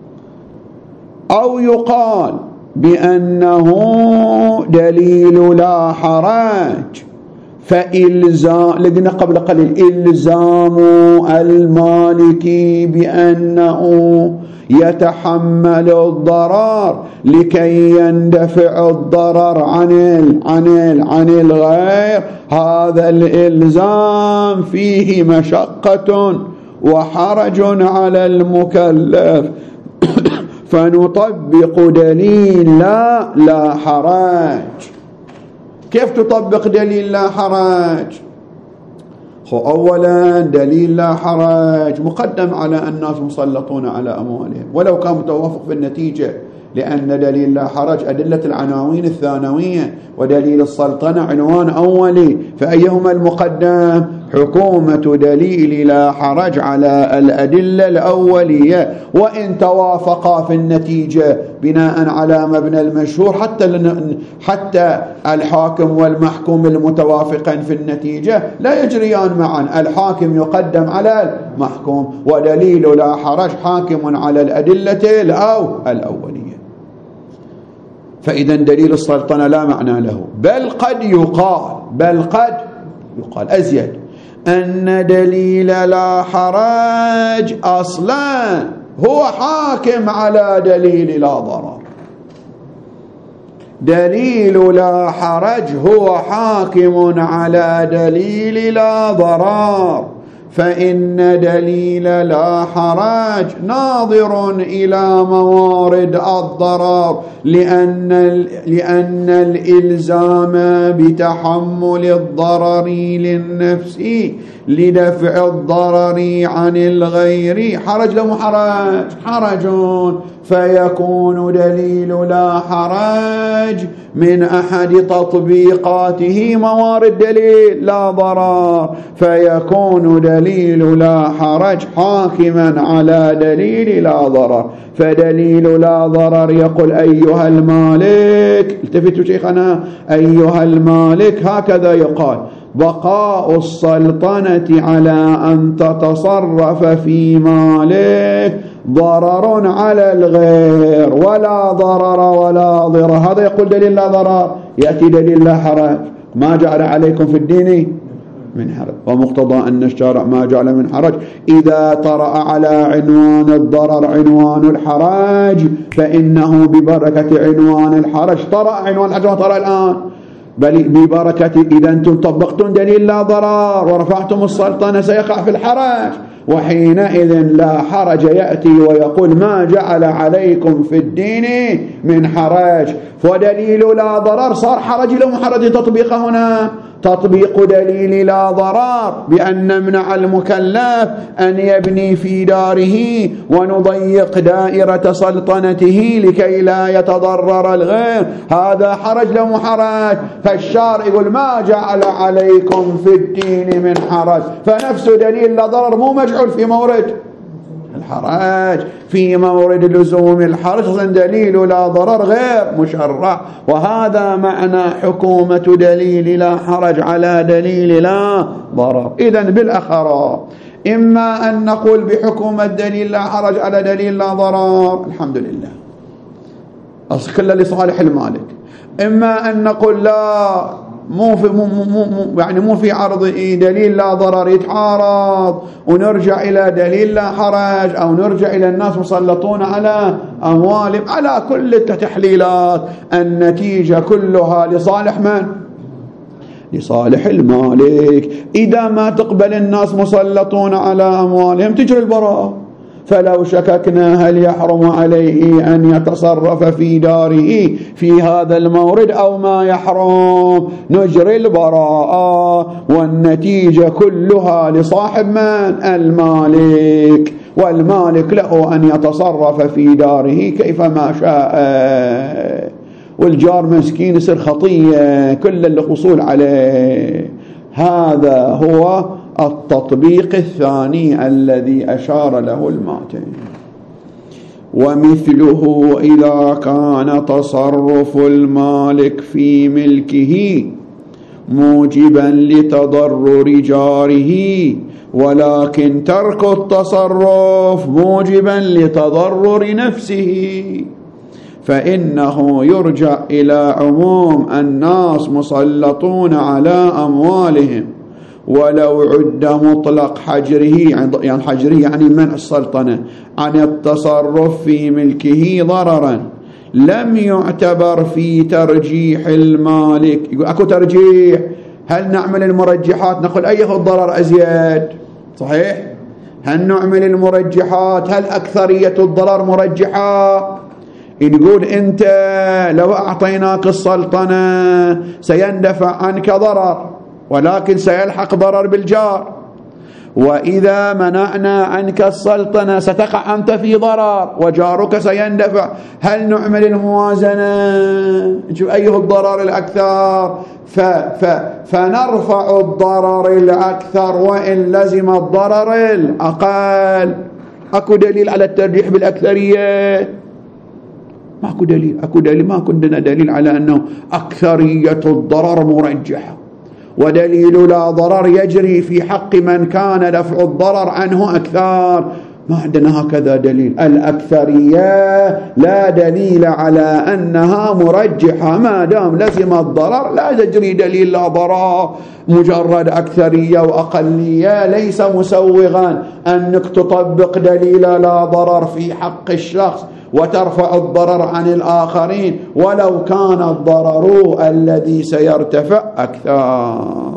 أو يقال بأنه دليل لا حرج، فإلزام لقنا قبل قليل إلزام المالك بأنه يتحمل الضرر لكي يندفع الضرر عن ال عن ال عن الغير، هذا الإلزام فيه مشقة وحرج على المكلف، فنطبق دليل لا لا حرج. كيف تطبق دليل لا حرج؟ أولا دليل لا حرج مقدم على الناس مسلطون على أموالهم، ولو كان متوافق في النتيجة، لأن دليل لا حرج أدلة العناوين الثانوية، ودليل السلطنة عنوان أولي، فأيهما المقدم؟ حكومة دليل لا حرج على الأدلة الأولية، وإن توافقا في النتيجة بناء على مبنى المشهور، حتى حتى الحاكم والمحكوم المتوافقان في النتيجة لا يجريان معا، الحاكم يقدم على المحكوم، ودليل لا حرج حاكم على الأدلة الأو الأولية. فإذا دليل السلطنة لا معنى له، بل قد يقال بل قد يقال أزيد أن دليل لا حرج أصلا هو حاكم على دليل لا ضرر. دليل لا حرج هو حاكم على دليل لا ضرر، فإن دليل لا حرج ناظر إلى موارد الضرر، لأن, لأن الإلزام بتحمل الضرر للنفس لدفع الضرر عن الغير حرج لم حرج حرج، فيكون دليل لا حرج من أحد تطبيقاته موارد دليل لا ضرر، فيكون دليل لا حرج حاكما على دليل لا ضرر. فدليل لا ضرر يقول أيها المالك، التفتوا شيخنا، أيها المالك هكذا يقال: بقاء السلطنة على أن تتصرف في مالك ضرر على الغير، ولا ضرر ولا ضرر. هذا يقول دليل لا ضرر. يأتي دليل لا حرج: ما جعل عليكم في الدين من حرج، ومقتضى أن الشارع ما جعل من حرج. إذا طرأ على عنوان الضرر عنوان الحرج فإنه ببركة عنوان الحرج طرأ عنوان الحرج وطرأ الآن، بل ببركة إذا أنتم طبقتم دليل لا ضرر ورفعتم السلطنة سيقع في الحرج، وحينئذ لا حرج يأتي ويقول ما جعل عليكم في الدين من حرج، ودليل لا ضرر صار حرج لهم حرج. تطبيق هنا تطبيق دليل لا ضرر بأن نمنع المكلف أن يبني في داره ونضيق دائرة سلطنته لكي لا يتضرر الغير، هذا حرج لهم حرج. فالشارع يقول ما جعل عليكم في الدين من حرج، فنفس دليل لا ضرر مو مجعول في مورد الحرج، في مورد لزوم الحرج دليل لا ضرر غير مشرع. وهذا معنى حكومة دليل لا حرج على دليل لا ضرر. إذن بالأخرى إما أن نقول بحكومة دليل لا حرج على دليل لا ضرر، الحمد لله أصل كله لصالح المالك، إما أن نقول لا مو في مو مو مو يعني مو في عرض دليل لا ضرر يتعارض ونرجع إلى دليل لا حرج، أو نرجع إلى الناس مسلطون على أموالهم. على كل التحليلات النتيجة كلها لصالح من؟ لصالح المالك. إذا ما تقبل الناس مسلطون على أموالهم تجري البراءة. فلو شككنا هل يحرم عليه أن يتصرف في داره في هذا المورد أو ما يحرم، نجري البراءة، والنتيجة كلها لصاحب من؟ المالك، والمالك له أن يتصرف في داره كيفما شاء، والجار مسكين يصير خطية كل اللي حصول عليه. هذا هو التطبيق الثاني الذي أشار له الماتن. ومثله إذا كان تصرف المالك في ملكه موجبا لتضرر جاره، ولكن ترك التصرف موجبا لتضرر نفسه، فإنه يرجع إلى عموم الناس مسلطون على أموالهم، ولو عد مطلق حجره يعني حجره يعني منع السلطنة عن التصرف في ملكه ضررا لم يعتبر في ترجيح المالك. يقول أكو ترجيح، هل نعمل المرجحات نقول أيه الضرر أزيد؟ صحيح؟ هل نعمل المرجحات؟ هل أكثرية الضرر مرجحة؟ نقول أنت لو أعطيناك السلطنة سيندفع عنك ضرر ولكن سيلحق ضرر بالجار، وإذا منعنا عنك السلطنة ستقع أنت في ضرر وجارك سيندفع. هل نعمل الموازنة نشوف أيه الضرر الأكثر ف ف فنرفع الضرر الأكثر وإن لزم الضرر الأقل. أكو دليل على الترجيح بالأكثرية؟ ماكو دليل. أكو دليل؟ ما كنا دليل على أنه أكثرية الضرر مرجحة، ودليل لا ضرر يجري في حق من كان دفع الضرر عنه أكثر. ما عندنا هكذا دليل. الأكثرية لا دليل على أنها مرجحة، ما دام لزم الضرر لا يجري دليل لا ضرر. مجرد أكثرية وأقلية ليس مسوغا أنك تطبق دليل لا ضرر في حق الشخص وترفع الضرر عن الآخرين ولو كان الضرر الذي سيرتفع أكثر.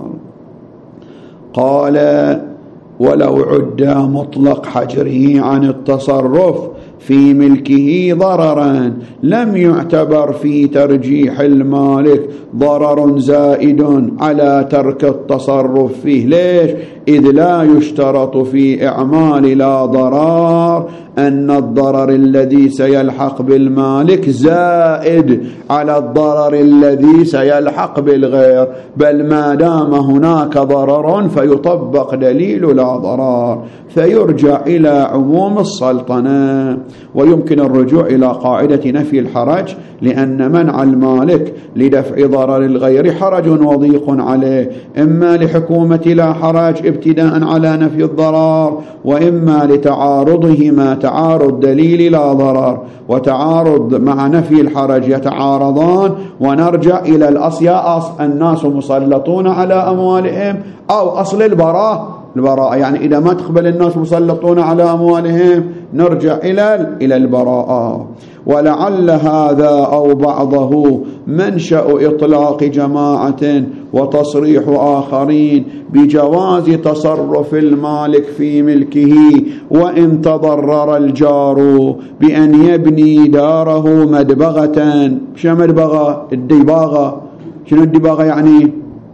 قال ولو عد مطلق حجره عن التصرف في ملكه ضررا لم يعتبر في ترجيح المالك ضرر زائد على ترك التصرف فيه. ليش؟ إذ لا يشترط في إعمال لا ضرر أن الضرر الذي سيلحق بالمالك زائد على الضرر الذي سيلحق بالغير، بل ما دام هناك ضرر فيطبق دليل لا ضرر فيرجع إلى عموم السلطنة. ويمكن الرجوع إلى قاعدة نفي الحرج، لأن منع المالك لدفع ضرر الغير حرج وضيق عليه، إما لحكومة لا حرج ابتداء على نفي الضرر، وإما لتعارضهما تعارض دليل لا ضرر وتعارض مع نفي الحرج يتعارضان. ونرجع إلى الأصل، يا أصل الناس مسلطون على أموالهم، أو أصل البراءة. البراءة يعني إذا ما تقبل الناس مسلطون على أموالهم نرجع إلى إلى البراءة. ولعل هذا أو بعضه منشأ إطلاق جماعة وتصريح آخرين بجواز تصرف المالك في ملكه وإن تضرر الجار بأن يبني داره مدبغة. شو مدبغة؟ الدباغة. شنو الدباغة يعني؟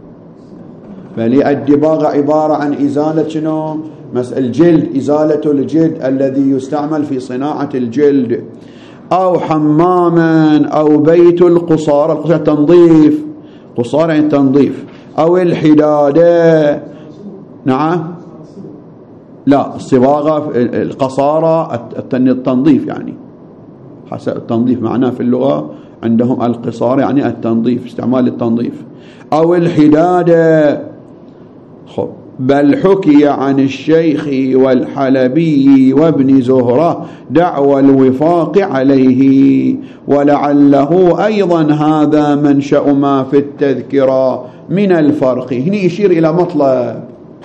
فالدباغة عبارة عن إزالة شنو؟ الجلد، إزالة الجلد الذي يستعمل في صناعة الجلد. أو حماما أو بيت القصارى، القصارى تنظيف، قصارى يعني تنظيف. أو الحدادة. نعم لا، الصباغة القصارى التنظيف، يعني حسب التنظيف معناه في اللغة عندهم القصارى يعني التنظيف، استعمال التنظيف. أو الحدادة. خب بل حكي عن الشيخ والحلبي وابن زهرة دعوى الوفاق عليه، ولعله أيضا هذا منشأ ما في التذكرة من الفرق. هنا يشير إلى مطلب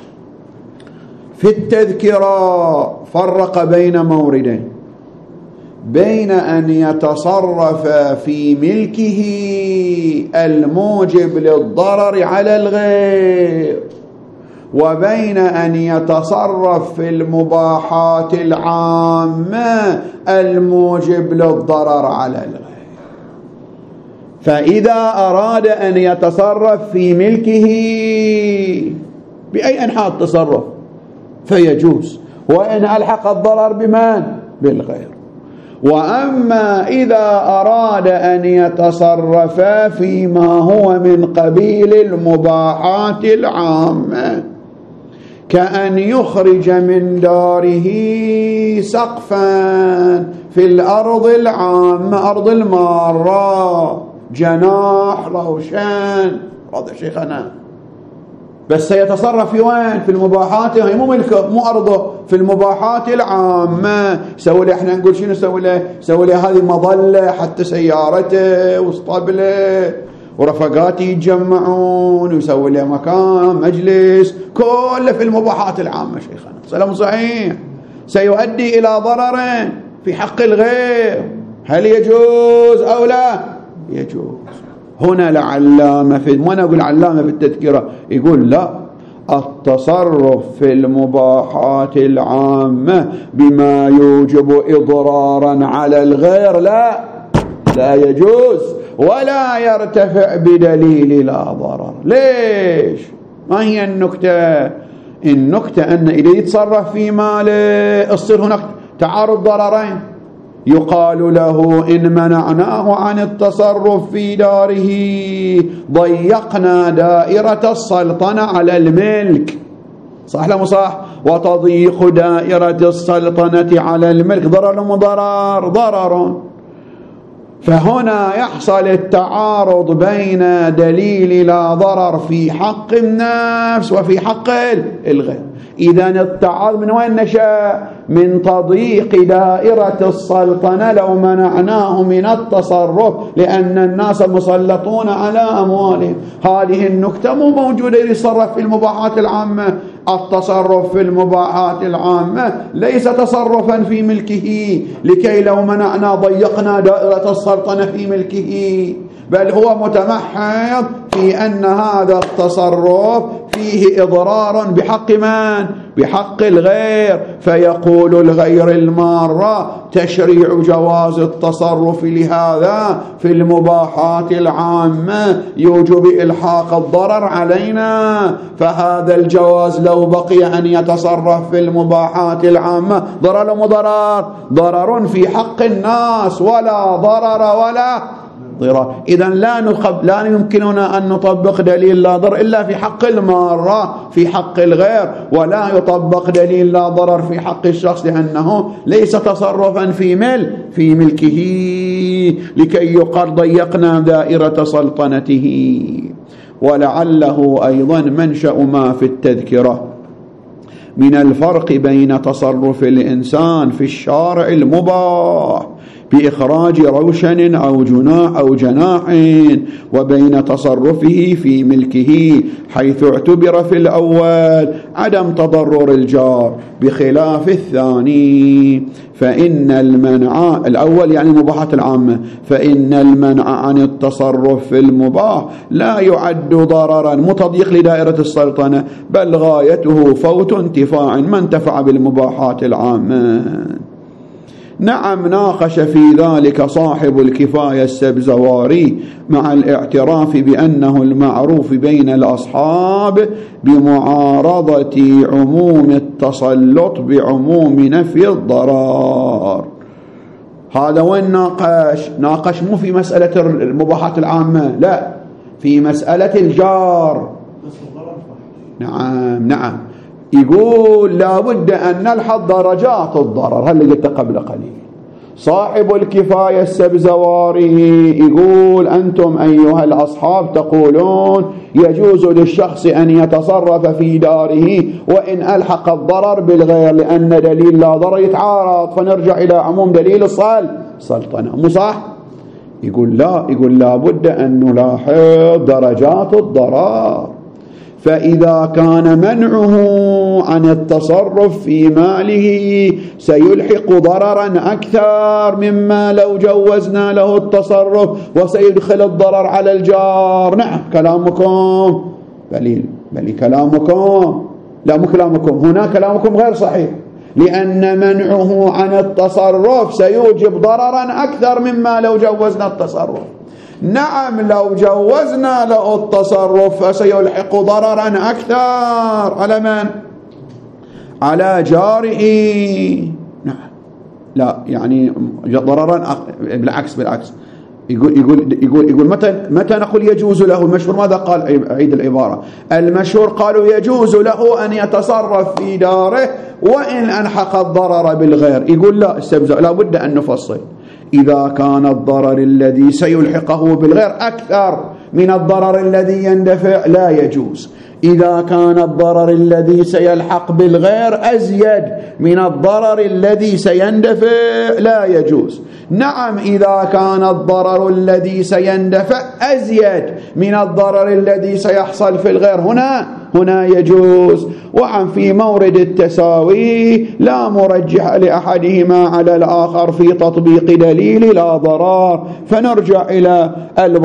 في التذكرة، فرق بين موردين، بين أن يتصرف في ملكه الموجب للضرر على الغير، وبين أن يتصرف في المباحات العامة الموجب للضرر على الغير. فإذا أراد أن يتصرف في ملكه بأي أنحاء التصرف فيجوز، وإن ألحق الضرر بمن؟ بالغير. وأما إذا أراد أن يتصرف فيما هو من قبيل المباحات العامة، كأن يخرج من داره سقفا في الأرض العامة، أرض المارة، جناح روشن، هذا شيخنا، بس سيتصرف في وين؟ في المباحات، هي مو ملكه مو أرضه، في المباحات العامة. سوي له، احنا نقول شنو سوي له؟ سوي له هذه مظلة حتى سيارته واسطبله ورفقاته يتجمعون، ويسوي له مكان مجلس، كله في المباحات العامة شيخنا. سلام صحيح، سيؤدي إلى ضرر في حق الغير، هل يجوز أو لا؟ يجوز. هنا العلامة في، ما نقول علامة في التذكرة، يقول لا، التصرف في المباحات العامة بما يوجب إضرارا على الغير لا لا يجوز ولا يرتفع بدليل لا ضرر. ليش؟ ما هي النكتة؟ النكتة أن إذا يتصرف في ماله يصير هناك تعارض ضررين. يقال له إن منعناه عن التصرف في داره ضيقنا دائرة السلطنة على الملك. صح لا صح؟ وتضييق دائرة السلطنة على الملك ضرر مضرر ضرر. فهنا يحصل التعارض بين دليل لا ضرر في حق النفس وفي حق الغير. إذن التعارض من وين نشأ؟ من تضييق دائرة السلطنة لو منعناه من التصرف لأن الناس مسلطون على أموالهم. هذه النكتة مو موجودة يتصرف في المباحات العامة. التصرف في المباحات العامة ليس تصرفا في ملكه لكي لو منعنا ضيقنا دائرة السلطنة في ملكه، بل هو متمحض في أن هذا التصرف فيه إضرار بحق من؟ بحق الغير. فيقول الغير المارة تشريع جواز التصرف لهذا في المباحات العامة يوجب إلحاق الضرر علينا، فهذا الجواز لو بقي أن يتصرف في المباحات العامة ضرر مضرر ضرر في حق الناس ولا ضرر ولا ضرر. إذن لا نخب لا يمكننا أن نطبق دليل لا ضرر إلا في حق المارة في حق الغير، ولا يطبق دليل لا ضرر في حق الشخص لأنه ليس تصرفا في مل في ملكه لكي يقال ضيقنا دائرة سلطنته. ولعله أيضا منشأ ما في التذكرة من الفرق بين تصرف الإنسان في الشارع المباح بإخراج روشن أو جناح أو جناح وبين تصرفه في ملكه، حيث اعتبر في الأول عدم تضرر الجار بخلاف الثاني. فإن المنع الأول يعني المباحات العامة، فإن المنع عن التصرف في المباح لا يعد ضررا متضيق لدائرة السلطنة، بل غايته فوت انتفاع من انتفع بالمباحات العامة. نعم ناقش في ذلك صاحب الكفاية السبزواري مع الاعتراف بأنه المعروف بين الأصحاب بمعارضة عموم التسلط بعموم نفي الضرر. هذا وين ناقش؟ ناقش مو في مسألة المباحات العامة، لا، في مسألة الجار. نعم نعم يقول لابد أن نلحظ درجات الضرر. هل قلت قبل قليل صاحب الكفاية السبزواري يقول أنتم أيها الأصحاب تقولون يجوز للشخص أن يتصرف في داره وإن ألحق الضرر بالغير لأن دليل لا ضرر يتعارض، فنرجع إلى عموم دليل السلطنة. مو صح؟ يقول لا، يقول لابد أن نلاحظ درجات الضرر. فإذا كان منعه عن التصرف في ماله سيلحق ضررا أكثر مما لو جوزنا له التصرف وسيدخل الضرر على الجار. نعم كلامكم بل بل كلامكم لا مو كلامكم، هنا كلامكم غير صحيح، لأن منعه عن التصرف سيوجب ضررا أكثر مما لو جوزنا التصرف. نعم لو جوزنا له التصرف فسيلحق ضررا أكثر على من؟ على جاره. نعم لا يعني ضررا بالعكس بالعكس يقول يقول يقول يقول متى متى نقول يجوز له؟ المشهور ماذا قال؟ أعيد العبارة. المشهور قالوا يجوز له أن يتصرف في داره وإن ألحق الضرر بالغير. يقول لا استبزأ، لا بد أن نفصل. إذا كان الضرر الذي سيلحقه بالغير أكثر من الضرر الذي يندفع لا يجوز. إذا كان الضرر الذي سيلحق بالغير أزيد من الضرر الذي سيندفع لا يجوز. نعم إذا كان الضرر الذي سيندفع أزيد من الضرر الذي سيحصل في الغير هنا هنا يجوز. وعن في مورد التساوي لا مرجح لأحدهما على الآخر في تطبيق دليل لا ضرر، فنرجع إلى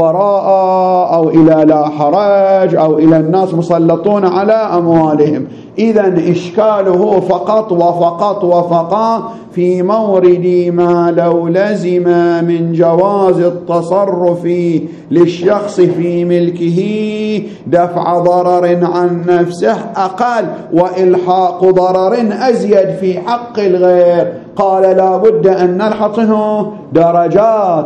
البراءة أو إلى لا حرج أو إلى الناس مسلطون على أموالهم. إذن إشكاله فقط وفقط وفقط في مورد ما لو لزم من جواز التصرف للشخص في ملكه دفع ضرر عن نفسه أقل وإلحاق ضرر أزيد في حق الغير. قال لا بد أن نلحق درجات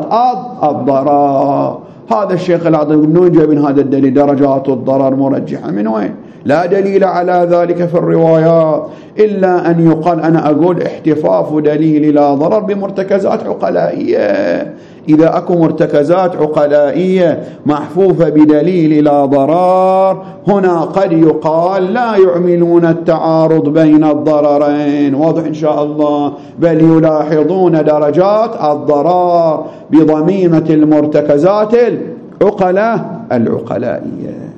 الضرر. هذا الشيخ العظيم من وين جايب من هذا الدليل درجات الضرر مرجحة؟ من وين؟ لا دليل على ذلك في الروايات إلا أن يقال أنا أقول احتفاف دليل لا ضرر بمرتكزات عقلائية. إذا أكو مرتكزات عقلائية محفوفة بدليل لا ضرر هنا قد يقال لا يعملون التعارض بين الضررين، واضح إن شاء الله، بل يلاحظون درجات الضرر بضميمة المرتكزات العقلاء العقلائية.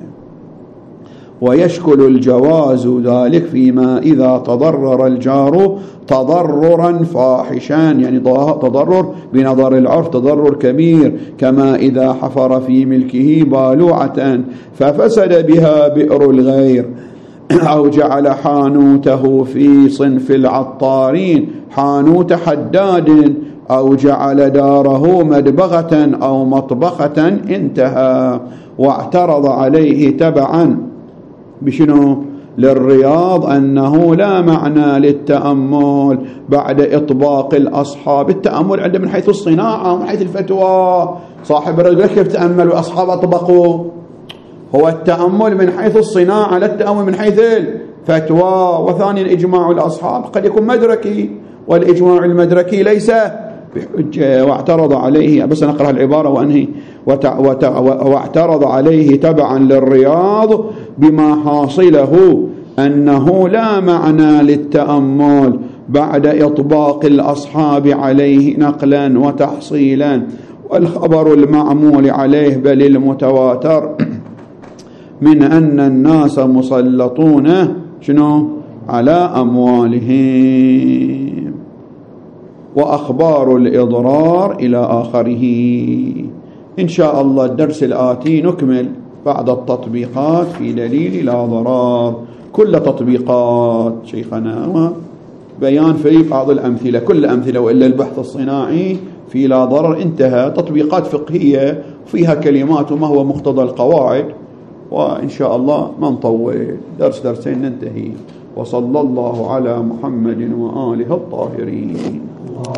ويشكل الجواز ذلك فيما إذا تضرر الجار تضررا فاحشا، يعني تضرر بنظر العرف تضرر كبير، كما إذا حفر في ملكه بالوعة ففسد بها بئر الغير، أو جعل حانوته في صنف العطارين حانوت حداد، أو جعل داره مدبغة أو مطبخة انتهى، واعترض عليه تبعا بشنو؟ للرياض أنه لا معنى للتأمل بعد إطباق الأصحاب. التأمل عنده من حيث الصناعة ومن حيث الفتوى. صاحب الرجل كيف تأمل وأصحاب أطبقوا؟ هو التأمل من حيث الصناعة لا التأمل من حيث الفتوى. وثانيا إجماع الأصحاب قد يكون مدركي والإجماع المدركي ليس بحجة. واعترض عليه، بس نقرأ العبارة وأنهي، واعترض عليه تبعا للرياض بما حاصله أنه لا معنى للتأمل بعد إطباق الأصحاب عليه نقلا وتحصيلا، والخبر المعمول عليه بل المتواتر من أن الناس مسلطون شنو على أموالهم، وأخبار الإضرار إلى آخره. إن شاء الله الدرس الآتي نكمل بعض التطبيقات في دليل لا ضرار، كل تطبيقات شيخنا بيان في بعض الأمثلة، كل أمثلة وإلا البحث الصناعي في لا ضرر انتهى، تطبيقات فقهية فيها كلمات وما هو مقتضى القواعد. وإن شاء الله ما نطول، درس درسين ننتهي. وصلى الله على محمد وآله الطاهرين.